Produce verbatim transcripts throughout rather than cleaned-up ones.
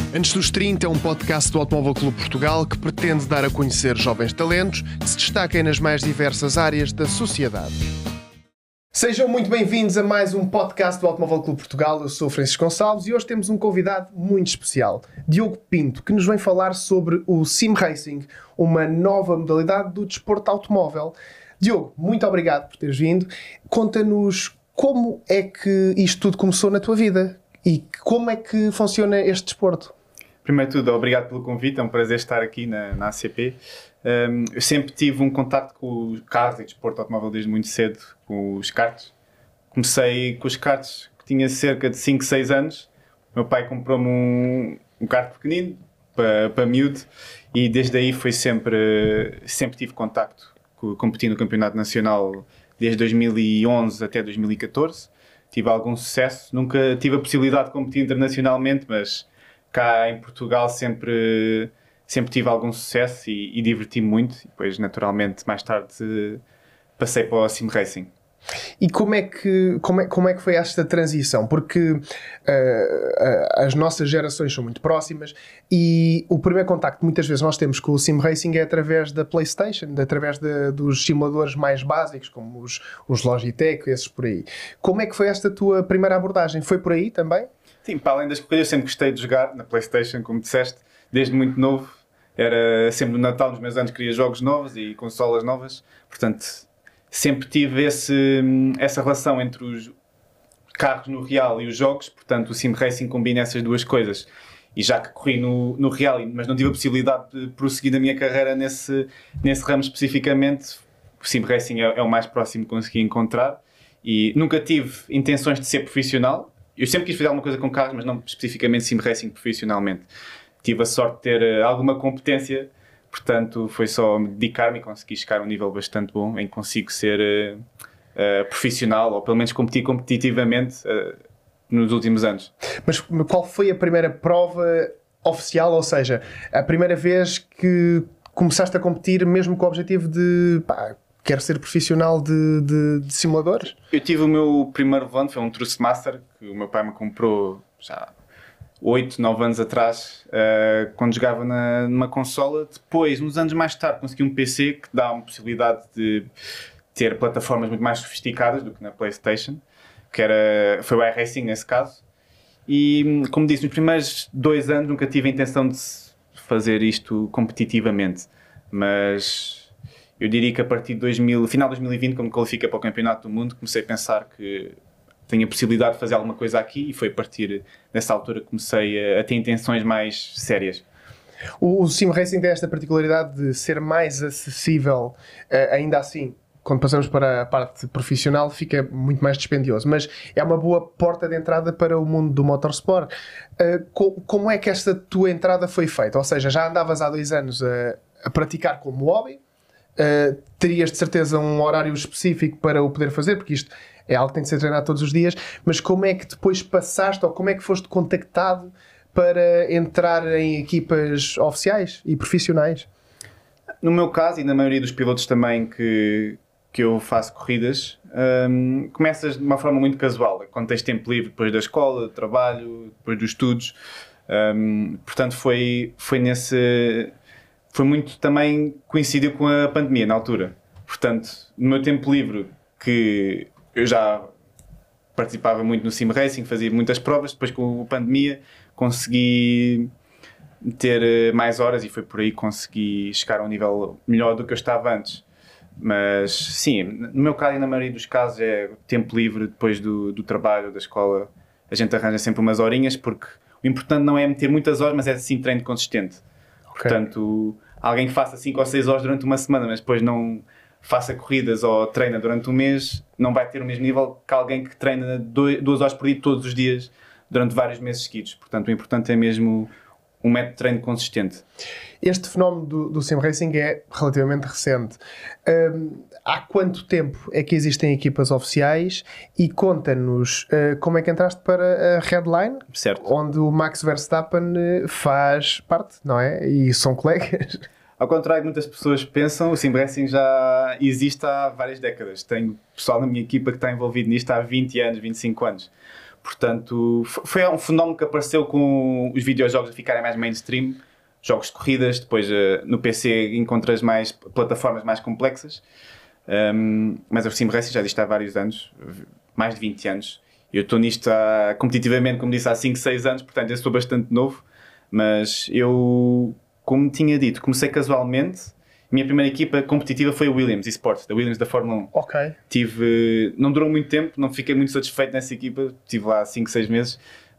Antes dos trinta é um podcast do Automóvel Clube Portugal que pretende dar a conhecer jovens talentos que se destaquem nas mais diversas áreas da sociedade. Sejam muito bem-vindos a mais um podcast do Automóvel Clube Portugal. Eu sou o Francisco Gonçalves e hoje temos um convidado muito especial, Diogo Pinto, que nos vem falar sobre o Sim Racing, uma nova modalidade do desporto automóvel. Diogo, muito obrigado por teres vindo. Conta-nos como é que isto tudo começou na tua vida e como é que funciona este desporto. Primeiro de tudo, obrigado pelo convite, é um prazer estar aqui na, na A C P. Um, eu sempre tive um contacto com os carros e desporto automóvel desde muito cedo, com os karts. Comecei com os karts, que tinha cerca de cinco, seis anos. Meu pai comprou-me um, um kart pequenino, para, para miúdo, e desde aí foi sempre, sempre tive contacto, com, competi no Campeonato Nacional desde dois mil e onze até dois mil e catorze. Tive algum sucesso, nunca tive a possibilidade de competir internacionalmente, mas cá em Portugal sempre, sempre tive algum sucesso e, e diverti-me muito. E depois, naturalmente, mais tarde passei para o Sim Racing. E como é que, como é, como é que foi esta transição? Porque uh, uh, as nossas gerações são muito próximas e o primeiro contacto que muitas vezes nós temos com o Sim Racing é através da PlayStation, através de, dos simuladores mais básicos, como os, os Logitech, esses por aí. Como é que foi esta tua primeira abordagem? Foi por aí também? Sim, para além das corridas, eu sempre gostei de jogar na PlayStation, como disseste, desde muito novo. Era sempre no Natal, nos meus anos, queria jogos novos e consolas novas. Portanto, sempre tive esse, essa relação entre os carros no real e os jogos. Portanto, o Sim Racing combina essas duas coisas. E já que corri no, no real, mas não tive a possibilidade de prosseguir a minha carreira nesse, nesse ramo especificamente, o Sim Racing é, é o mais próximo que consegui encontrar. E nunca tive intenções de ser profissional. Eu sempre quis fazer alguma coisa com carros, mas não especificamente Sim Racing profissionalmente. Tive a sorte de ter uh, alguma competência, portanto foi só me dedicar-me e consegui chegar a um nível bastante bom em que consigo ser uh, uh, profissional, ou pelo menos competir competitivamente uh, nos últimos anos. Mas qual foi a primeira prova oficial, ou seja, a primeira vez que começaste a competir mesmo com o objetivo de... Pá, quero ser profissional de, de, de simuladores? Eu tive o meu primeiro volante, foi um Trustmaster, que o meu pai me comprou já oito, nove anos atrás, uh, quando jogava na, numa consola. Depois, uns anos mais tarde, consegui um P C que dá uma possibilidade de ter plataformas muito mais sofisticadas do que na PlayStation, que era, foi o iRacing nesse caso. E, como disse, nos primeiros dois anos nunca tive a intenção de fazer isto competitivamente, mas... Eu diria que a partir de dois mil, final de dois mil e vinte, quando me qualifiquei para o Campeonato do Mundo, comecei a pensar que tenho a possibilidade de fazer alguma coisa aqui, e foi a partir dessa altura que comecei a, a ter intenções mais sérias. O, o Sim Racing tem esta particularidade de ser mais acessível, uh, ainda assim, quando passamos para a parte profissional, fica muito mais dispendioso, mas é uma boa porta de entrada para o mundo do motorsport. Uh, co- como é que esta tua entrada foi feita? Ou seja, já andavas há dois anos a, a praticar como hobby? Uh, terias de certeza um horário específico para o poder fazer, porque isto é algo que tem de ser treinado todos os dias, mas como é que depois passaste, ou como é que foste contactado para entrar em equipas oficiais e profissionais? No meu caso, e na maioria dos pilotos também que, que eu faço corridas, um, começas de uma forma muito casual, quando tens tempo livre depois da escola, do trabalho, depois dos estudos. Um, portanto, foi, foi nesse... Foi muito também, coincidiu com a pandemia na altura. Portanto, no meu tempo livre, que eu já participava muito no Sim Racing, fazia muitas provas, depois com a pandemia consegui ter mais horas e foi por aí que consegui chegar a um nível melhor do que eu estava antes. Mas sim, no meu caso e na maioria dos casos é tempo livre depois do, do trabalho, da escola. A gente arranja sempre umas horinhas, porque o importante não é meter muitas horas, mas é sim treino consistente. Okay. Portanto, alguém que faça cinco ou seis horas durante uma semana, mas depois não faça corridas ou treina durante um mês, não vai ter o mesmo nível que alguém que treina duas horas por dia todos os dias durante vários meses seguidos. Portanto, o importante é mesmo um método de treino consistente. Este fenómeno do, do Sim Racing é relativamente recente. Um, há quanto tempo é que existem equipas oficiais? E conta-nos uh, como é que entraste para a Redline, certo, onde o Max Verstappen faz parte, não é? E são colegas. Ao contrário de muitas pessoas pensam, o Sim Racing já existe há várias décadas. Tenho pessoal na minha equipa que está envolvido nisto há vinte anos, vinte e cinco anos. Portanto, foi um fenómeno que apareceu com os videojogos a ficarem mais mainstream, jogos de corridas, depois no P C encontras mais plataformas mais complexas, um, mas o Sim Racing já existe há vários anos, mais de vinte anos. Eu estou nisto há, competitivamente, como disse, há cinco, seis anos, portanto eu sou bastante novo, mas eu, como tinha dito, comecei casualmente. A minha primeira equipa competitiva foi a Williams eSports, da Williams da Fórmula um. Ok. Tive, não durou muito tempo, não fiquei muito satisfeito nessa equipa, estive lá cinco, seis meses,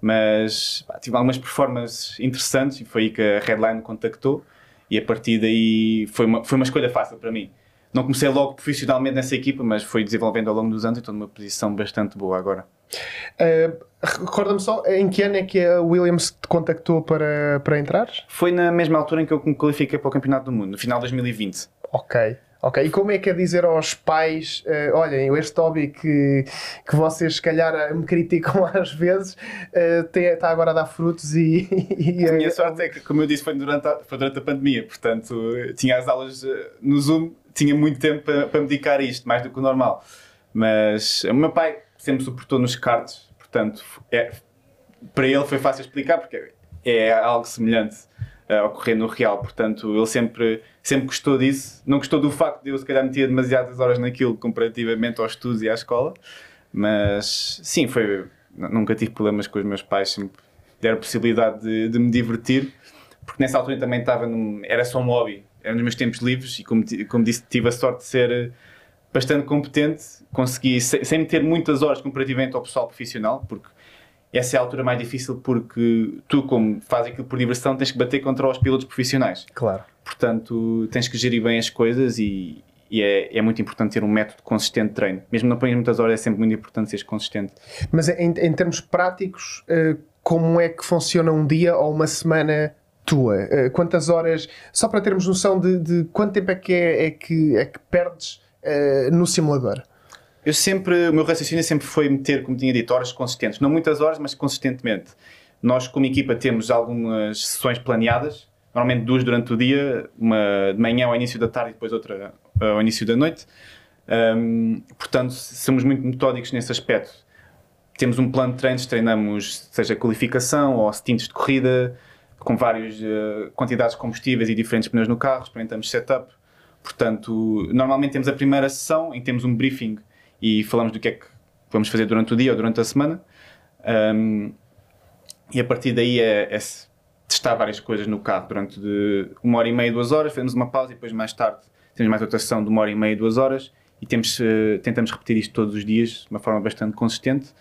mas pá, tive algumas performances interessantes e foi aí que a Redline me contactou e a partir daí foi uma, foi uma escolha fácil para mim. Não comecei logo profissionalmente nessa equipa, mas fui desenvolvendo ao longo dos anos e estou numa posição bastante boa agora. Uh, Recorda-me só, em que ano é que a Williams te contactou para, para entrar? Foi na mesma altura em que eu me qualifiquei para o Campeonato do Mundo, no final de dois mil e vinte. Ok. Ok, e como é que é dizer aos pais, uh, olhem, este hobby que, que vocês se calhar me criticam às vezes, uh, tem, está agora a dar frutos e... e a minha sorte é que, como eu disse, foi durante a, foi durante a pandemia, portanto tinha as aulas no Zoom, tinha muito tempo para, para me dedicar a isto, mais do que o normal. Mas o meu pai sempre suportou nos karts, portanto é, para ele foi fácil explicar porque é algo semelhante a ocorrer no real, portanto ele sempre, sempre gostou disso, não gostou do facto de eu se calhar meter demasiadas horas naquilo comparativamente aos estudos e à escola, mas sim, foi, nunca tive problemas com os meus pais, sempre deram a possibilidade de, de me divertir, porque nessa altura também estava num, era só um hobby, era nos meus tempos livres e como, como disse, tive a sorte de ser bastante competente, consegui, sem, sem meter muitas horas comparativamente ao pessoal profissional, porque essa é a altura mais difícil porque tu, como fazes aquilo por diversão, tens que bater contra os pilotos profissionais. Claro. Portanto, tens que gerir bem as coisas e, e é, é muito importante ter um método consistente de treino. Mesmo não pões muitas horas, é sempre muito importante seres consistente. Mas em, em termos práticos, como é que funciona um dia ou uma semana tua? Quantas horas, só para termos noção de, de quanto tempo é que, é, é que, é que perdes uh, no simulador? Eu sempre, o meu raciocínio sempre foi meter, como tinha dito, horas consistentes. Não muitas horas, mas consistentemente. Nós, como equipa, temos algumas sessões planeadas, normalmente duas durante o dia, uma de manhã ao início da tarde e depois outra ao início da noite. Um, portanto, somos muito metódicos nesse aspecto. Temos um plano de treinos, treinamos seja qualificação ou stints de corrida, com várias uh, quantidades de combustíveis e diferentes pneus no carro, experimentamos setup. Portanto, normalmente temos a primeira sessão em que temos um briefing e falamos do que é que vamos fazer durante o dia ou durante a semana. Um, e a partir daí é, é testar várias coisas no carro durante de uma hora e meia, duas horas, fazemos uma pausa e depois mais tarde temos mais outra sessão de uma hora e meia, duas horas e temos, uh, tentamos repetir isto todos os dias de uma forma bastante consistente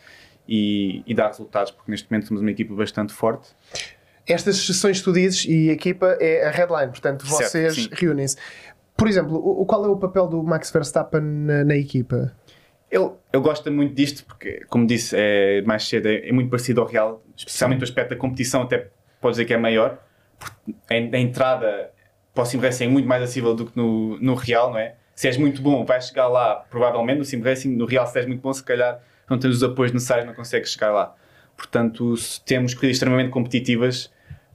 e, e dar resultados, porque neste momento somos uma equipa bastante forte. Estas sessões que tu dizes e a equipa é a Redline, portanto vocês reúnem-se. Por exemplo, o, qual é o papel do Max Verstappen na, na equipa? Ele, ele gosta muito disto porque, como disse, é, mais cedo é, é muito parecido ao real, especialmente o aspecto da competição, até pode dizer que é maior. A, a entrada para o Sim Racing é muito mais acessível do que no, no real, não é? Se és muito bom, vais chegar lá, provavelmente, no Sim Racing. No real, se és muito bom, se calhar não tens os apoios necessários, não consegues chegar lá. Portanto, temos corridas extremamente competitivas,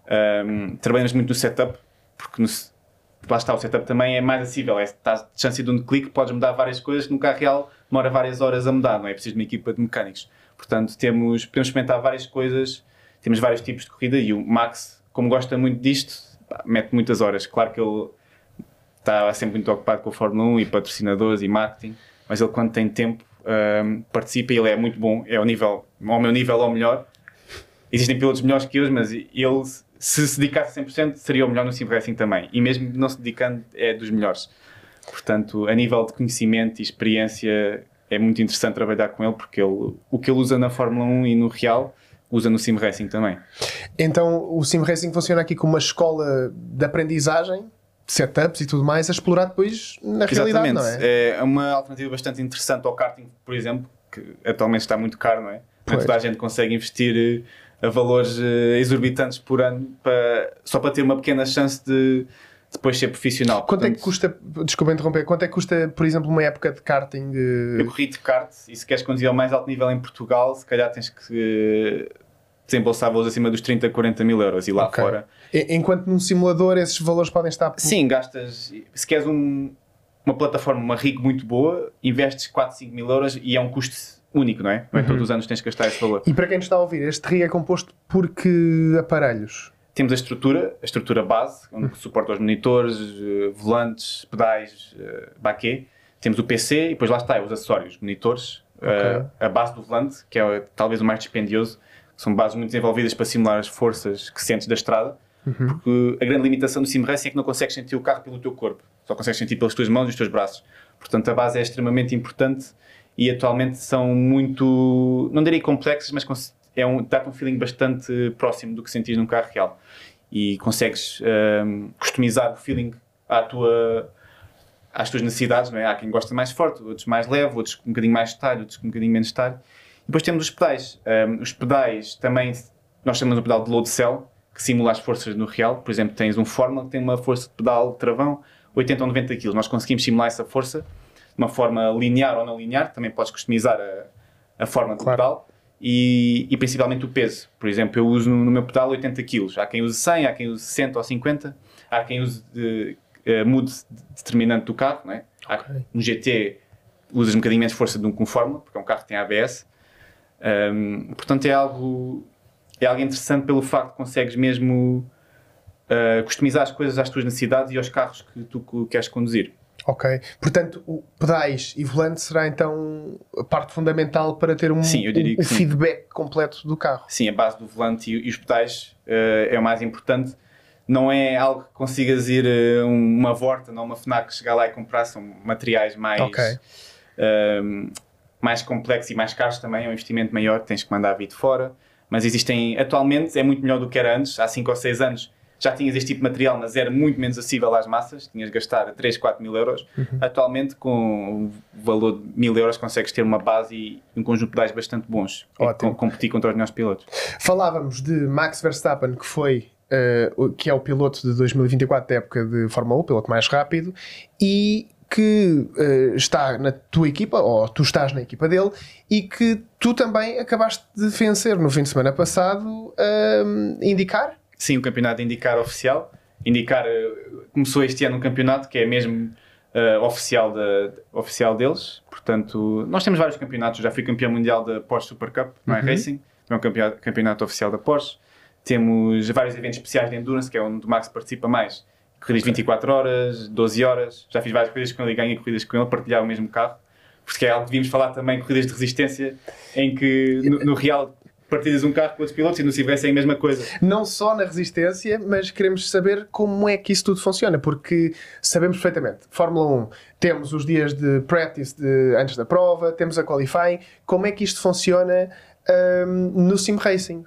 um, trabalhamos muito no setup, porque no, lá está, o setup também é mais acessível, é, estás a distância de um clique, podes mudar várias coisas, no carro real demora várias horas a mudar, não é preciso de uma equipa de mecânicos. Portanto, temos, podemos experimentar várias coisas, temos vários tipos de corrida e o Max, como gosta muito disto, pá, mete muitas horas. Claro que ele está sempre muito ocupado com a Fórmula um e patrocinadores e marketing, mas ele quando tem tempo um, participa e ele é muito bom, é ao, nível, ao meu nível ou melhor. Existem pilotos melhores que eu, mas ele, se se dedicasse a cem por cento, seria o melhor no Sim Racing também. E mesmo não se dedicando, é dos melhores. Portanto, a nível de conhecimento e experiência, é muito interessante trabalhar com ele, porque ele, o que ele usa na Fórmula um e no real, usa no Sim Racing também. Então, o Sim Racing funciona aqui como uma escola de aprendizagem, setups e tudo mais, a explorar depois na realidade, não é? É uma alternativa bastante interessante ao karting, por exemplo, que atualmente está muito caro, não é? Não toda a gente consegue investir a valores exorbitantes por ano para, só para ter uma pequena chance de depois ser profissional. Quanto Portanto, é que custa, desculpa interromper, quanto é que custa, por exemplo, uma época de karting? Eu corri de kart e se queres conduzir ao mais alto nível em Portugal, se calhar tens que desembolsar valores acima dos trinta, quarenta mil euros e lá okay. fora. Enquanto num simulador esses valores podem estar... Por... Sim, gastas, se queres um, uma plataforma, uma rig muito boa, investes quatro, cinco mil euros e é um custo único, não é? Não é todos os anos tens que gastar esse valor. E para quem nos está a ouvir, este rig é composto por que aparelhos? Temos a estrutura, a estrutura base, onde suporta os monitores, uh, volantes, pedais, uh, baquet. Temos o P C e depois lá está, os acessórios, monitores, okay. uh, a base do volante, que é talvez o mais dispendioso. São bases muito desenvolvidas para simular as forças que sentes da estrada, uhum. porque a grande limitação do sim racing é que não consegues sentir o carro pelo teu corpo, só consegues sentir pelas tuas mãos e os teus braços. Portanto, a base é extremamente importante e atualmente são muito, não diria complexas, mas é um, dá-te um feeling bastante próximo do que sentis num carro real. E consegues um, customizar o feeling à tua, às tuas necessidades, não é? Há quem gosta mais forte, outros mais leve, outros com um bocadinho mais detalhe, outros com um bocadinho menos detalhe. E depois temos os pedais. Um, os pedais também, nós chamamos o pedal de load cell, que simula as forças no real. Por exemplo, tens um Fórmula que tem uma força de pedal de travão oitenta ou noventa quilos. Nós conseguimos simular essa força de uma forma linear ou não linear. Também podes customizar a, a forma do claro. pedal. E, e principalmente o peso. Por exemplo, eu uso no, no meu pedal oitenta quilos. Há quem use cem, há quem use sessenta ou cinquenta. Há quem use de, uh, mude determinante do carro. Não é? Okay. Há, no G T usas um bocadinho menos força do que um Fórmula, porque é um carro que tem A B S. Um, portanto, é algo, é algo interessante pelo facto de consegues mesmo uh, customizar as coisas às tuas necessidades e aos carros que tu queres conduzir. Ok, portanto, o pedais e volante será então a parte fundamental para ter um, sim, eu diria um, que um feedback completo do carro. Sim, a base do volante e, e os pedais uh, é o mais importante. Não é algo que consigas ir uh, uma Vorta ou uma FNAC, chegar lá e comprar, são materiais mais, okay. uh, mais complexos e mais caros também, é um investimento maior, tens que mandar vir de fora. Mas existem, atualmente, é muito melhor do que era antes, há cinco ou seis anos. Já tinhas este tipo de material, mas era muito menos acessível às massas. Tinhas de gastar três, quatro mil euros. Uhum. Atualmente, com o valor de mil euros, consegues ter uma base e um conjunto de pedais bastante bons. Ótimo. E competir contra os melhores pilotos. Falávamos de Max Verstappen, que foi... Uh, que é o piloto de dois mil e vinte e quatro da época de Fórmula um, o piloto mais rápido, e que uh, está na tua equipa, ou tu estás na equipa dele, e que tu também acabaste de vencer no fim de semana passado uh, IndyCar. Sim, o campeonato de IndyCar oficial. IndyCar uh, começou este ano um campeonato que é mesmo uh, oficial, de, de, oficial deles. Portanto, nós temos vários campeonatos. Já fui campeão mundial da Porsche Super Cup, não é uhum. Racing, é um campeonato, campeonato oficial da Porsche. Temos vários eventos especiais de Endurance, que é onde o Max participa mais. Corridas de vinte e quatro horas, doze horas. Já fiz várias corridas com ele e ganhei corridas com ele, partilhar o mesmo carro. Porque é algo que devíamos falar também, corridas de resistência, em que no, no real partilhas um carro com outros pilotos e no Civresse é a mesma coisa. Não só na resistência, mas queremos saber como é que isso tudo funciona, porque sabemos perfeitamente, Fórmula um, temos os dias de practice de, antes da prova, temos a qualifying, como é que isto funciona um, no Sim Racing?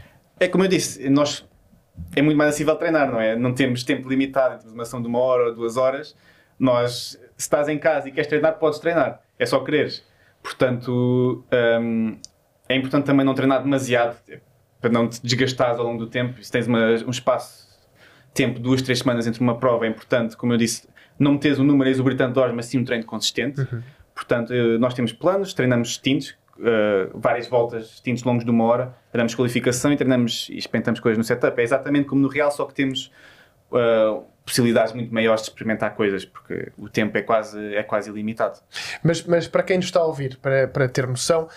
É como eu disse, nós, é muito mais acessível treinar, não é? Não temos tempo limitado, temos uma ação de uma hora ou duas horas. Nós, se estás em casa e queres treinar, podes treinar. É só quereres. Portanto, um, é importante também não treinar demasiado, para não te desgastares ao longo do tempo. Se tens uma, um espaço de tempo, duas, três semanas entre uma prova, é importante, como eu disse, não meteres um número exorbitante de horas, mas sim um treino consistente. Uhum. Portanto, nós temos planos, treinamos distintos. Uh, várias voltas distintos longos de uma hora, treinamos qualificação e treinamos e experimentamos coisas no setup. É exatamente como no real, só que temos uh, possibilidades muito maiores de experimentar coisas, porque o tempo é quase, é quase ilimitado. Mas, mas para quem nos está a ouvir, para, para ter noção,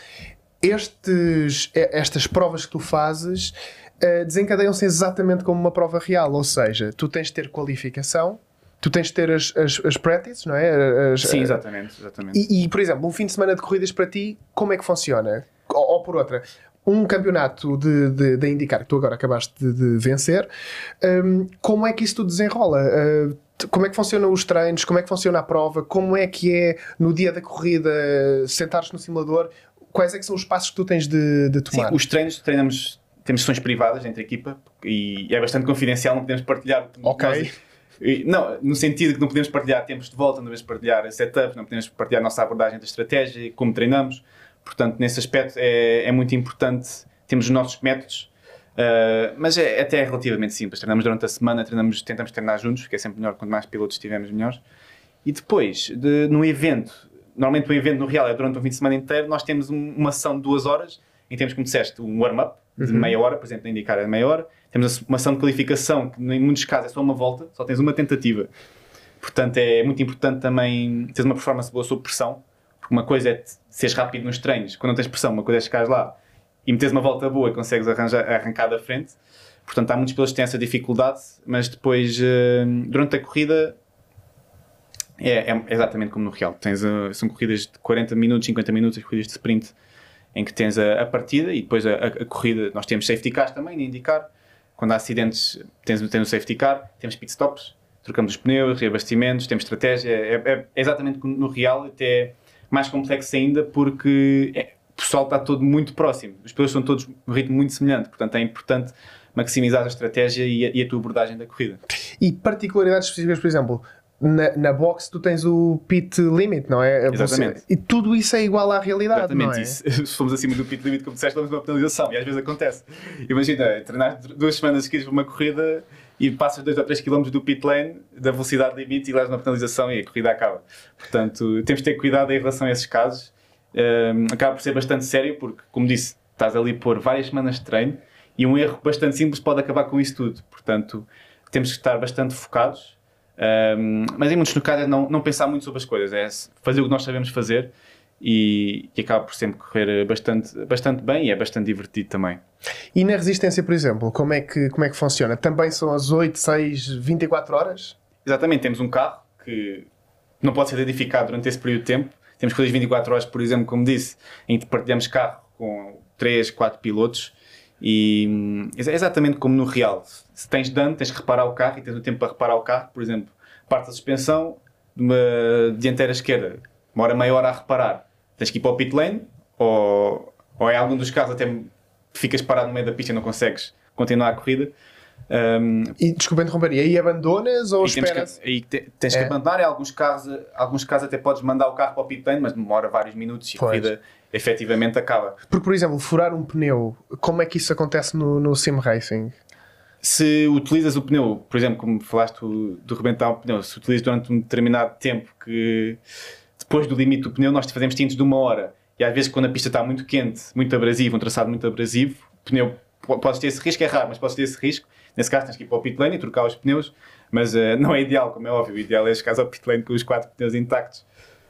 estes, estas provas que tu fazes uh, desencadeiam-se exatamente como uma prova real, ou seja, tu tens de ter qualificação. Tu tens de ter as, as, as practices, não é? As, Sim, exatamente. exatamente. E, e, por exemplo, um fim de semana de corridas para ti, como é que funciona? Ou, ou por outra, um campeonato de, de, de IndyCar que tu agora acabaste de, de vencer, um, como é que isso tudo desenrola? Uh, como é que funcionam os treinos? Como é que funciona a prova? Como é que é no dia da corrida sentares no simulador? Quais é que são os passos que tu tens de, de tomar? Sim, os treinos, treinamos, temos sessões privadas entre a equipa e é bastante confidencial, não podemos partilhar. Ok. Nós, Não, no sentido que não podemos partilhar tempos de volta, não podemos partilhar setups, não podemos partilhar a nossa abordagem da estratégia, como treinamos. Portanto, nesse aspecto é, é muito importante. Temos os nossos métodos, uh, mas é até relativamente simples. Treinamos durante a semana, treinamos, tentamos treinar juntos, que é sempre melhor, quanto mais pilotos tivermos, melhores. E depois, de, no evento, normalmente um evento no real é durante um fim de semana inteiro, nós temos um, uma ação de duas horas, em temos, como disseste, um warm-up de uhum. meia hora, por exemplo, na IndyCar é de meia hora. Temos uma ação de qualificação, que em muitos casos é só uma volta, só tens uma tentativa. Portanto, é muito importante também teres uma performance boa sob pressão, porque uma coisa é seres rápido nos treinos, quando não tens pressão, uma coisa é chegares lá e meteres uma volta boa e consegues arranjar, arrancar da frente. Portanto, há muitos pilotos que têm essa dificuldade, mas depois, durante a corrida, é, é exatamente como no real. Tens, são corridas de quarenta minutos, cinquenta minutos, as corridas de sprint, em que tens a, a partida e depois a, a, a corrida. Nós temos safety cars também, de indicar. Quando há acidentes, tens, tens o safety car, temos pit stops, trocamos os pneus, reabastecimentos, temos estratégia. É, é, é exatamente como no real, até mais complexo ainda, porque é, o pessoal está todo muito próximo. Os pilotos são todos num ritmo muito semelhante, portanto é importante maximizar a estratégia e a, e a tua abordagem da corrida. E particularidades específicas, por exemplo, na, na box tu tens o pit limit, não é? Exatamente. Você, e tudo isso é igual à realidade, Exatamente não é? Isso. Se formos acima do pit limit, como disseste, damos uma penalização e às vezes acontece. Imagina, treinar duas semanas seguidas para uma corrida e passas dois ou três quilómetros do pit lane, da velocidade limite e levas uma penalização e a corrida acaba. Portanto, temos de ter cuidado em relação a esses casos. Um, acaba por ser bastante sério porque, como disse, estás ali por várias semanas de treino e um erro bastante simples pode acabar com isso tudo. Portanto, temos que estar bastante focados, um, mas em muitos casos é não, não pensar muito sobre as coisas, é fazer o que nós sabemos fazer e, e acaba por sempre correr bastante, bastante bem e é bastante divertido também. E na resistência, por exemplo, como é que, como é que funciona? Também são as oito, seis, vinte e quatro horas? Exatamente, temos um carro que não pode ser edificado durante esse período de tempo. Temos corridas vinte e quatro horas, por exemplo, como disse, em que partilhamos carro com três, quatro pilotos. E é exatamente como no real. Se tens dano, tens que reparar o carro e tens o tempo para reparar o carro. Por exemplo, parte da suspensão de uma dianteira esquerda, demora meia hora a reparar. Tens que ir para o pit lane ou, ou em algum dos casos até ficas parado no meio da pista e não consegues continuar a corrida. Um, e desculpa interromper, e aí abandonas ou esperas? Aí tens é. que abandonar, em alguns casos, alguns casos até podes mandar o carro para o pit lane, mas demora vários minutos e a corrida efetivamente acaba. Porque, por exemplo, furar um pneu, como é que isso acontece no, no sim racing? Se utilizas o pneu, por exemplo, como falaste do, do rebentar o pneu, se utilizas durante um determinado tempo, que depois do limite do pneu nós fazemos tintes de uma hora, e às vezes quando a pista está muito quente, muito abrasivo, um traçado muito abrasivo, o pneu, podes ter esse risco, é raro, mas podes ter esse risco. Nesse caso tens que ir para o pit lane e trocar os pneus, mas uh, não é ideal, como é óbvio. O ideal é chegares ao pit lane com os quatro pneus intactos.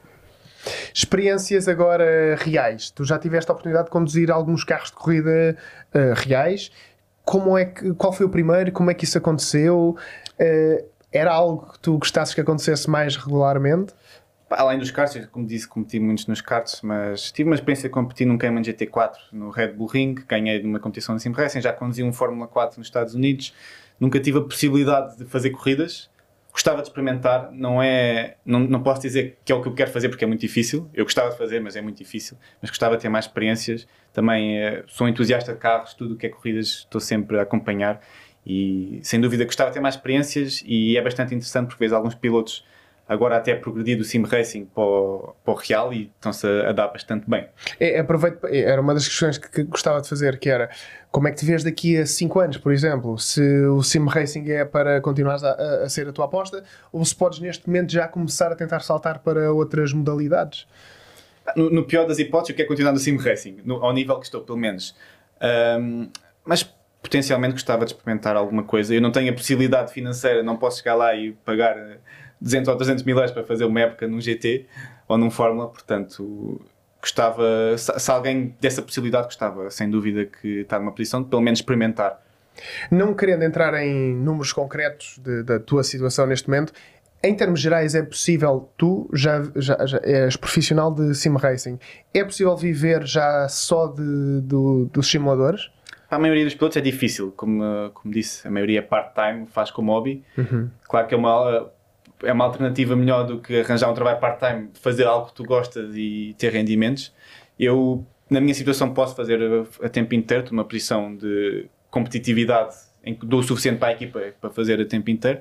Experiências agora reais. Tu já tiveste a oportunidade de conduzir alguns carros de corrida uh, reais. Como é que, qual foi o primeiro? Como é que isso aconteceu? Uh, era algo que tu gostasses que acontecesse mais regularmente? Além dos karts, como disse, competi muitos nos karts, mas tive uma experiência de competir num Cayman G T quatro no Red Bull Ring, ganhei numa competição de sim racing, já conduzi um Fórmula quatro nos Estados Unidos, nunca tive a possibilidade de fazer corridas, gostava de experimentar, não é, não, não posso dizer que é o que eu quero fazer porque é muito difícil, eu gostava de fazer, mas é muito difícil, mas gostava de ter mais experiências, também é, sou entusiasta de carros, tudo o que é corridas estou sempre a acompanhar e sem dúvida gostava de ter mais experiências e é bastante interessante porque vejo alguns pilotos agora até progredir do sim racing para o, para o real e estão-se a, a dar bastante bem. É, aproveito, era uma das questões que, que gostava de fazer, que era como é que te vês daqui a cinco anos, por exemplo, se o sim racing é para continuares a, a, a ser a tua aposta ou se podes neste momento já começar a tentar saltar para outras modalidades? No, no pior das hipóteses eu quero continuar no sim racing, no, ao nível que estou pelo menos, um, mas potencialmente gostava de experimentar alguma coisa. Eu não tenho a possibilidade financeira, não posso chegar lá e pagar duzentos ou trezentos mil euros para fazer uma época num G T ou num Fórmula, portanto gostava, se, se alguém dessa possibilidade gostava, sem dúvida que está numa posição de pelo menos experimentar. Não querendo entrar em números concretos de, da tua situação neste momento, em termos gerais é possível, tu já, já, já és profissional de sim racing, é possível viver já só de, do, dos simuladores? Para a maioria dos pilotos é difícil, como, como disse, a maioria é part-time, faz como hobby. Uhum. Claro que é uma é uma alternativa melhor do que arranjar um trabalho part-time, fazer algo que tu gostas e ter rendimentos. Eu, na minha situação, posso fazer a, a tempo inteiro, numa posição de competitividade em que dou o suficiente para a equipa para fazer a tempo inteiro,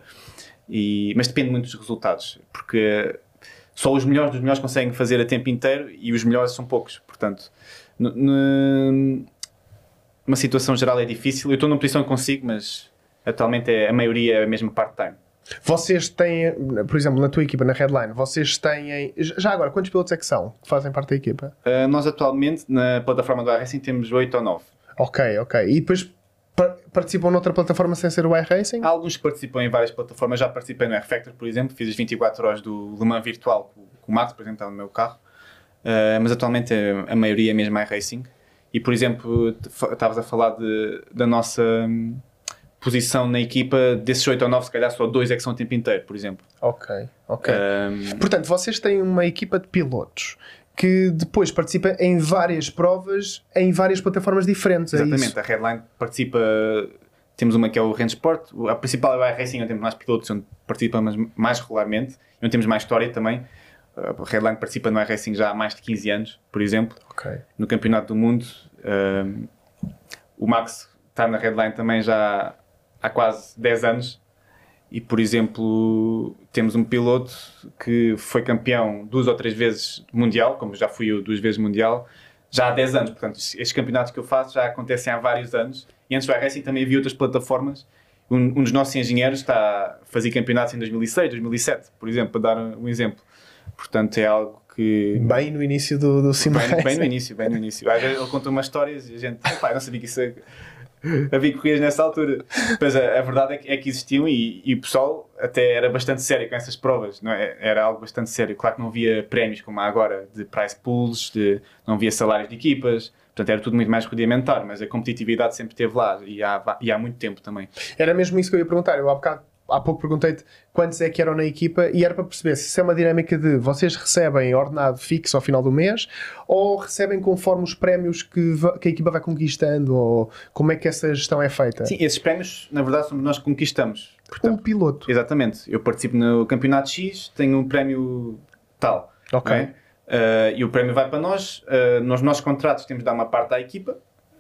e, mas depende muito dos resultados, porque só os melhores dos melhores conseguem fazer a tempo inteiro e os melhores são poucos. Portanto, numa situação geral é difícil. Eu estou numa posição que consigo, mas atualmente é, a maioria é mesmo part-time. Vocês têm, por exemplo, na tua equipa, na Redline, vocês têm... Já agora, quantos pilotos é que são que fazem parte da equipa? Uh, nós atualmente, na plataforma do iRacing, temos oito ou nove. Ok, ok. E depois participam noutra plataforma sem ser o iRacing? Há alguns que participam em várias plataformas. Já participei no R-Factor, por exemplo. Fiz as vinte e quatro horas do Le Mans virtual com, com o Max, por exemplo, no meu carro. uh, mas atualmente a, a maioria é mesmo iRacing. E, por exemplo, estavas a falar de, da nossa um, posição na equipa, desses oito ou nove, se calhar só dois é que são o tempo inteiro, por exemplo. Ok, ok. Um, Portanto, vocês têm uma equipa de pilotos que depois participa em várias provas, em várias plataformas diferentes. Exatamente, é isso? a Redline participa, temos uma que é o Rennsport, a principal é o iRacing, onde temos mais pilotos, onde participamos mais regularmente, e onde temos mais história também. A Redline participa no iRacing já há mais de quinze anos, por exemplo, okay. no Campeonato do Mundo. Um, o Max está na Redline também já há quase dez anos. E, por exemplo, temos um piloto que foi campeão duas ou três vezes mundial, como já fui eu duas vezes mundial, já há dez anos. Portanto, estes campeonatos que eu faço já acontecem há vários anos. E antes do iRacing também havia outras plataformas. Um, um dos nossos engenheiros está a fazer campeonatos em dois mil e seis, dois mil e sete, por exemplo, para dar um exemplo. Portanto, é algo que... Bem no início do, do sim bem, bem no início, bem no início. Às vezes ele conta umas histórias e a gente... Pá, não sabia que isso... É... Havia corridas nessa altura. Mas a, a verdade é que, é que existiam e, e o pessoal até era bastante sério com essas provas. Não é? Era algo bastante sério. Claro que não havia prémios como há agora, de prize pools, de, não havia salários de equipas. Portanto, era tudo muito mais rudimentar, mas a competitividade sempre esteve lá e há, e há muito tempo também. Era mesmo isso que eu ia perguntar. Eu há bocado, há pouco perguntei-te quantos é que eram na equipa e era para perceber se isso é uma dinâmica de vocês recebem ordenado fixo ao final do mês ou recebem conforme os prémios que, que a equipa vai conquistando, ou como é que essa gestão é feita? Sim, esses prémios, na verdade, somos nós que conquistamos. Portanto, um piloto. Exatamente. Eu participo no campeonato X, tenho um prémio tal. Ok. É? Uh, e o prémio vai para nós. Uh, nos nossos contratos temos de dar uma parte à equipa,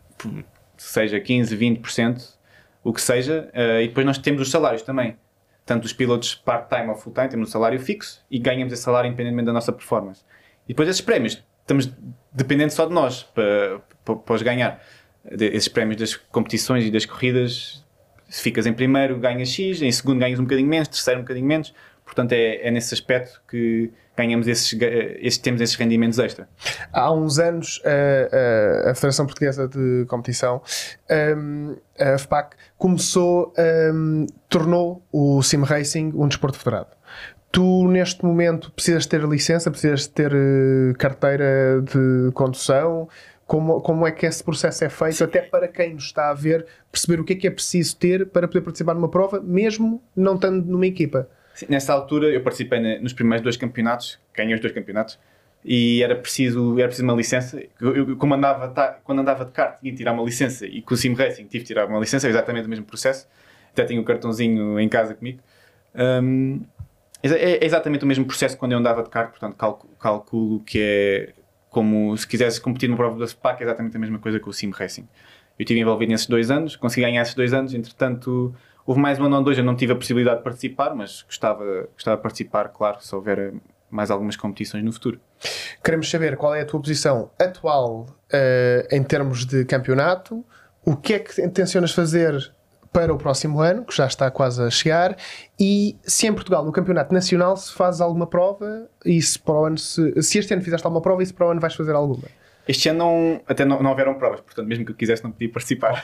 seja quinze, vinte por cento, o que seja, uh, e depois nós temos os salários também. Tanto os pilotos part-time ou full-time temos um salário fixo e ganhamos esse salário independentemente da nossa performance. E depois esses prémios, estamos dependentes só de nós para, para, para os ganhar. De, esses prémios das competições e das corridas, se ficas em primeiro ganhas X, em segundo ganhas um bocadinho menos, terceiro um bocadinho menos. Portanto, é, é nesse aspecto que ganhamos esses, esses, temos esses rendimentos extra. Há uns anos, a, a, a Federação Portuguesa de Competição, um, a F P A C, começou, um, tornou o Sim Racing um desporto federado. Tu, neste momento, precisas ter licença, precisas ter uh, carteira de condução. Como, como é que esse processo é feito? Sim. Até para quem nos está a ver, perceber o que é que é preciso ter para poder participar numa prova, mesmo não estando numa equipa. Sim, nessa altura eu participei nos primeiros dois campeonatos, ganhei os dois campeonatos, e era preciso, era preciso uma licença. Eu, eu, como andava, tá, quando andava de kart tinha de tirar uma licença, e com o Sim Racing tive de tirar uma licença, exatamente o mesmo processo. Até tenho o um cartãozinho em casa comigo. Um, é, é exatamente o mesmo processo quando eu andava de kart, portanto calculo, calculo que é como se quisesse competir numa prova da F P A C, é exatamente a mesma coisa que o Sim Racing. Eu estive envolvido nesses dois anos, consegui ganhar esses dois anos, entretanto... Houve mais um ano ou dois, eu não tive a possibilidade de participar, mas gostava, gostava de participar, claro, se houver mais algumas competições no futuro. Queremos saber qual é a tua posição atual uh, em termos de campeonato, o que é que intencionas fazer para o próximo ano, que já está quase a chegar, e se em Portugal, no campeonato nacional, se fazes alguma prova, e se para o ano, se, se este ano fizeste alguma prova, e se para o ano vais fazer alguma? Este ano não, até não, não houveram provas, portanto, mesmo que eu quisesse não podia participar.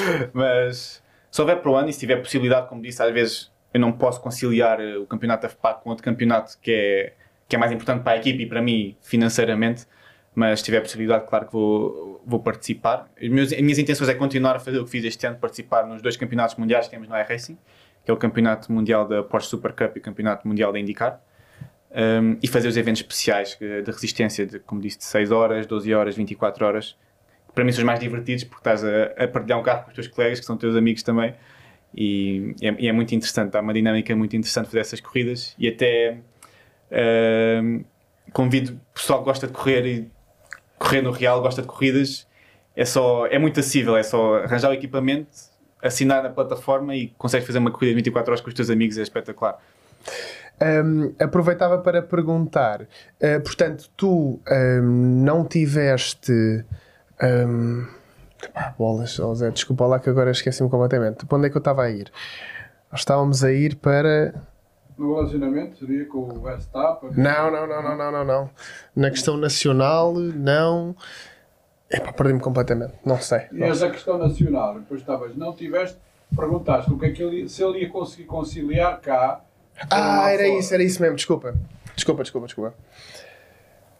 Mas... Se houver para o ano e se tiver possibilidade, como disse, às vezes eu não posso conciliar o campeonato da F P A C com outro campeonato que é, que é mais importante para a equipe e para mim financeiramente, mas se tiver possibilidade, claro que vou, vou participar. As minhas, as minhas intenções é continuar a fazer o que fiz este ano, participar nos dois campeonatos mundiais que temos no iRacing, que é o Campeonato Mundial da Porsche Super Cup e o Campeonato Mundial da IndyCar, um, e fazer os eventos especiais de resistência, de, como disse, de seis horas, doze horas, vinte e quatro horas, para mim são os mais divertidos porque estás a, a partilhar um carro com os teus colegas, que são teus amigos também, e é, e é muito interessante, há uma dinâmica muito interessante fazer essas corridas, e até uh, convido o pessoal que gosta de correr e correr no real, gosta de corridas, é, só, é muito acessível, é só arranjar o equipamento, assinar na plataforma e consegues fazer uma corrida de vinte e quatro horas com os teus amigos, é espetacular. Um, aproveitava para perguntar, uh, portanto, tu um, não tiveste... Um, ah, bolas, oh Zé, desculpa lá que agora esqueci-me completamente. Para onde é que eu estava a ir? Nós estávamos a ir para... No relacionamento seria com o Verstappen? Não, não, não, não, não, não, não. Na questão nacional, não... Epá, perdi-me completamente, não sei. E essa questão nacional, depois estavas, não tiveste, perguntaste o que é que ele, se ele ia conseguir conciliar cá... Ah, era fora. isso, era isso mesmo, desculpa. Desculpa, desculpa, desculpa.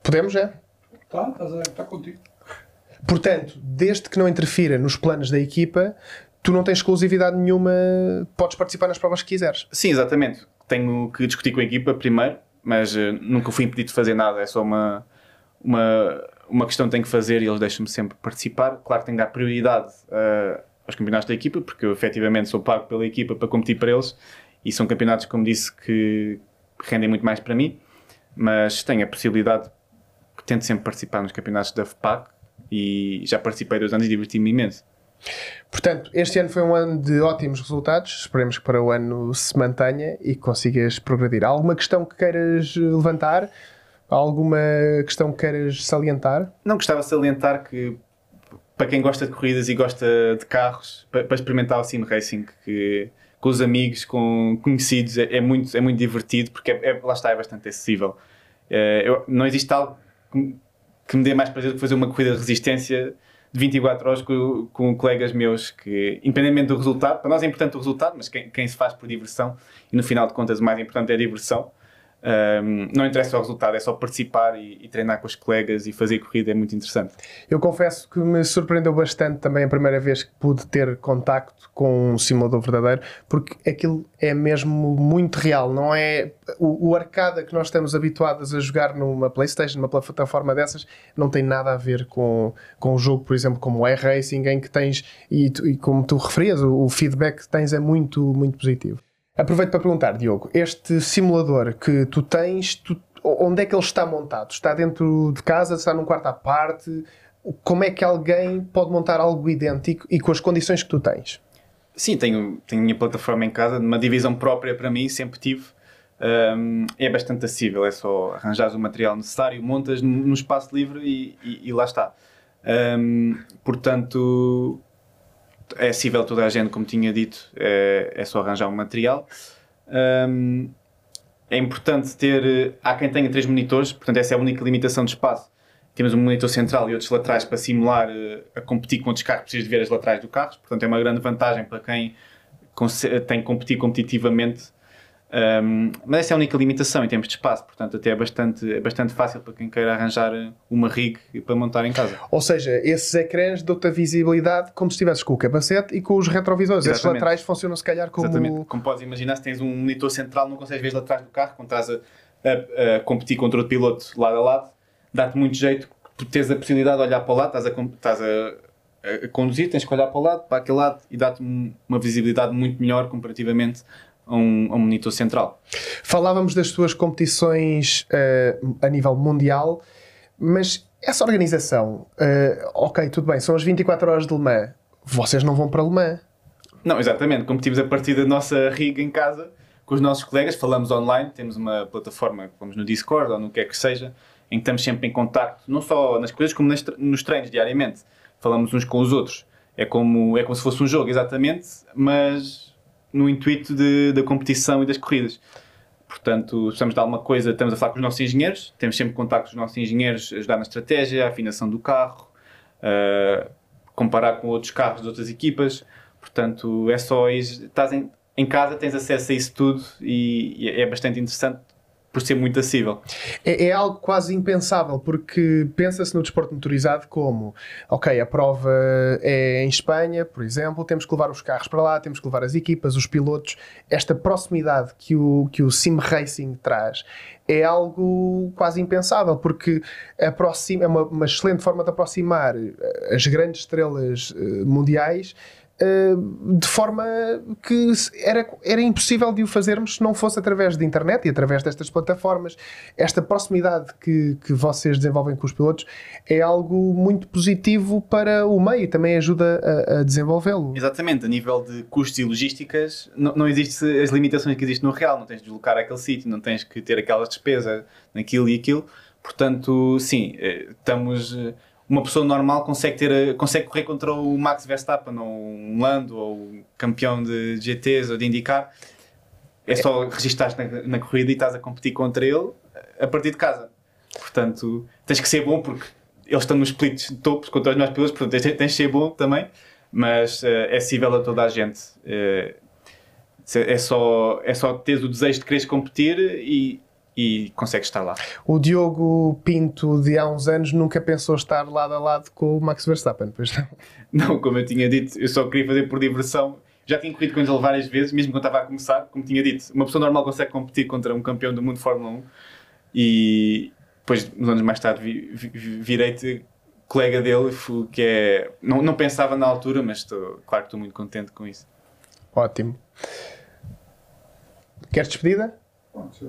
Podemos, é? Está, está, está contigo. Portanto, desde que não interfira nos planos da equipa, tu não tens exclusividade nenhuma, podes participar nas provas que quiseres. Sim, exatamente. Tenho que discutir com a equipa primeiro, mas uh, nunca fui impedido de fazer nada, é só uma, uma, uma questão que tenho que fazer e eles deixam-me sempre participar. Claro que tenho que dar prioridade uh, aos campeonatos da equipa, porque eu efetivamente sou pago pela equipa para competir para eles e são campeonatos, como disse, que rendem muito mais para mim, mas tenho a possibilidade, tento sempre participar nos campeonatos da F P A C e já participei dois anos e diverti-me imenso. Portanto, este ano foi um ano de ótimos resultados. Esperemos que para o ano se mantenha e que consigas progredir. Há alguma questão que queiras levantar? Há alguma questão que queiras salientar? Não, gostava de salientar que para quem gosta de corridas e gosta de carros, para, para experimentar o Sim Racing, que com os amigos, com conhecidos, é, é, muito, é muito divertido, porque é, é, lá está, é bastante acessível. É, eu, não existe algo que, que me dê mais prazer do que fazer uma corrida de resistência de vinte e quatro horas com, com colegas meus, que, independentemente do resultado, para nós é importante o resultado, mas quem, quem se faz por diversão, e no final de contas o mais importante é a diversão, um, não interessa o resultado, é só participar e, e treinar com os colegas e fazer corrida, é muito interessante. Eu confesso que me surpreendeu bastante também a primeira vez que pude ter contacto com um simulador verdadeiro, porque aquilo é mesmo muito real, não é o, o arcada que nós estamos habituados a jogar numa PlayStation, numa plataforma dessas, não tem nada a ver com, com um jogo, por exemplo, como o iRacing, em que tens, e, tu, e como tu referias, o, o feedback que tens é muito, muito positivo. Aproveito para perguntar, Diogo, este simulador que tu tens, tu, onde é que ele está montado? Está dentro de casa? Está num quarto à parte? Como é que alguém pode montar algo idêntico e com as condições que tu tens? Sim, tenho, tenho a minha plataforma em casa, numa divisão própria para mim, sempre tive. Um, é bastante acessível, é só arranjares o material necessário, montas no, no espaço livre e, e, e lá está. Um, portanto... é acessível a toda a gente, como tinha dito, é, é só arranjar um material. Um, é importante ter... Há quem tenha três monitores, portanto essa é a única limitação de espaço. Temos um monitor central e outros laterais para simular a competir com outros carros, precisas de ver as laterais do carro, portanto é uma grande vantagem para quem tem que competir competitivamente. Um, mas essa é a única limitação em termos de espaço, portanto até é bastante, é bastante fácil para quem queira arranjar uma rig para montar em casa. Ou seja, esses ecrãs dão-te a visibilidade como se estivesses com o capacete e com os retrovisores. Exatamente. Esses laterais funcionam se calhar como... Exatamente. Como podes imaginar, se tens um monitor central não consegues ver as laterais do carro quando estás a, a, a competir contra outro piloto lado a lado, dá-te muito jeito por teres a possibilidade de olhar para o lado, estás a, estás a, a conduzir, tens que olhar para o lado, para aquele lado e dá-te uma visibilidade muito melhor comparativamente a um, a um monitor central. Falávamos das tuas competições uh, a nível mundial, mas essa organização, uh, ok, tudo bem, são as vinte e quatro horas de Le Mans, vocês não vão para Le Mans? Não, exatamente, competimos a partir da nossa rig em casa, com os nossos colegas, falamos online, temos uma plataforma, vamos no Discord ou no que é que seja, em que estamos sempre em contacto, não só nas coisas como nas, nos treinos diariamente, falamos uns com os outros, é como, é como se fosse um jogo, exatamente, mas no intuito de, da competição e das corridas. Portanto, se precisamos de alguma coisa, estamos a falar com os nossos engenheiros, temos sempre contacto com os nossos engenheiros, ajudar na estratégia, a afinação do carro, uh, comparar com outros carros de outras equipas. Portanto, é só estás em, em casa, tens acesso a isso tudo e, e é bastante interessante por ser muito acessível. É, é algo quase impensável, porque pensa-se no desporto motorizado como, ok, a prova é em Espanha, por exemplo, temos que levar os carros para lá, temos que levar as equipas, os pilotos. Esta proximidade que o, que o Sim Racing traz é algo quase impensável, porque aproxima, é uma, uma excelente forma de aproximar as grandes estrelas uh, mundiais Uh, de forma que era, era impossível de o fazermos se não fosse através da internet e através destas plataformas. Esta proximidade que, que vocês desenvolvem com os pilotos é algo muito positivo para o meio e também ajuda a, a desenvolvê-lo. Exatamente, a nível de custos e logísticas não, não existem as limitações que existem no real, não tens de deslocar aquele sítio, não tens que ter aquela despesa naquilo e aquilo, portanto sim, estamos... Uma pessoa normal consegue, ter, consegue correr contra o Max Verstappen ou um Lando ou um campeão de G Ts ou de IndyCar. É só registar-te na, na corrida e estás a competir contra ele a partir de casa. Portanto, tens que ser bom porque eles estão nos splits de topos contra os nossos pilotos, portanto tens, tens de ser bom também, mas uh, é acessível a toda a gente. Uh, é, só, é só teres o desejo de quereres competir e, e consegues estar lá. O Diogo Pinto de há uns anos nunca pensou estar lado a lado com o Max Verstappen, pois não? Não, como eu tinha dito, eu só queria fazer por diversão. Já tinha corrido com ele várias vezes, mesmo quando estava a começar, como tinha dito. Uma pessoa normal consegue competir contra um campeão do mundo de Fórmula um e depois, uns anos mais tarde, vi, vi, virei-te colega dele, que é... Não, não pensava na altura, mas estou, claro que estou muito contente com isso. Ótimo. Queres despedida? Pode ser.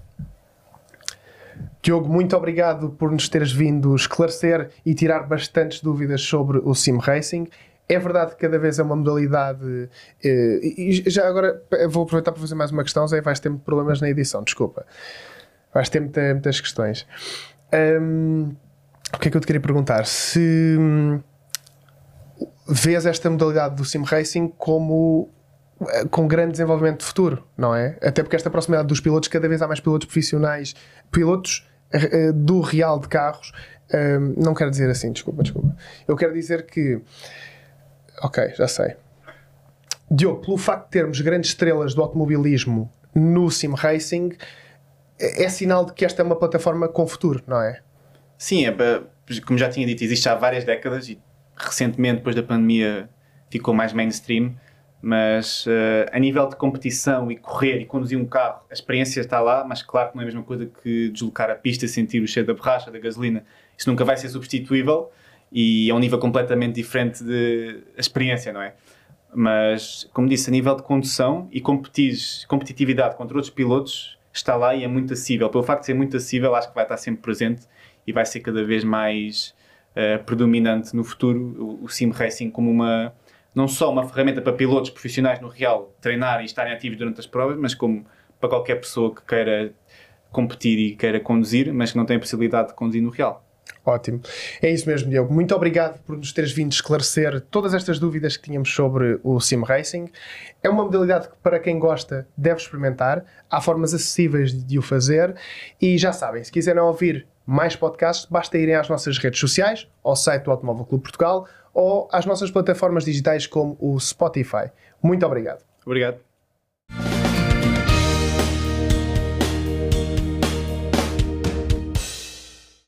Diogo, muito obrigado por nos teres vindo esclarecer e tirar bastantes dúvidas sobre o Sim Racing. É verdade que cada vez é uma modalidade... Eh, e já agora vou aproveitar para fazer mais uma questão, Zé, vais ter muitos problemas na edição, desculpa. Vais ter muita, muitas questões. Um, o que é que eu te queria perguntar? Se hum, vês esta modalidade do Sim Racing como... com grande desenvolvimento de futuro, não é? Até porque esta proximidade dos pilotos, cada vez há mais pilotos profissionais, pilotos uh, do real de carros, um, não quero dizer assim, desculpa, desculpa. Eu quero dizer que, ok, já sei. Diogo, pelo facto de termos grandes estrelas do automobilismo no Sim Racing, é, é sinal de que esta é uma plataforma com futuro, não é? Sim, é, como já tinha dito, existe há várias décadas e recentemente, depois da pandemia, ficou mais mainstream. Mas uh, a nível de competição e correr e conduzir um carro, a experiência está lá, mas claro que não é a mesma coisa que deslocar a pista e sentir o cheiro da borracha, da gasolina. Isso nunca vai ser substituível e é um nível completamente diferente de a experiência, não é? Mas, como disse, a nível de condução e competitividade contra outros pilotos, está lá e é muito acessível. Pelo facto de ser muito acessível, acho que vai estar sempre presente e vai ser cada vez mais uh, predominante no futuro o, o Sim Racing como uma... não só uma ferramenta para pilotos profissionais no real treinar e estarem ativos durante as provas, mas como para qualquer pessoa que queira competir e queira conduzir, mas que não tem a possibilidade de conduzir no real. Ótimo. É isso mesmo, Diogo. Muito obrigado por nos teres vindo esclarecer todas estas dúvidas que tínhamos sobre o Sim Racing. É uma modalidade que, para quem gosta, deve experimentar. Há formas acessíveis de o fazer. E já sabem, se quiserem ouvir mais podcasts, basta irem às nossas redes sociais, ao site do Automóvel Clube Portugal ou às nossas plataformas digitais como o Spotify. Muito obrigado. Obrigado.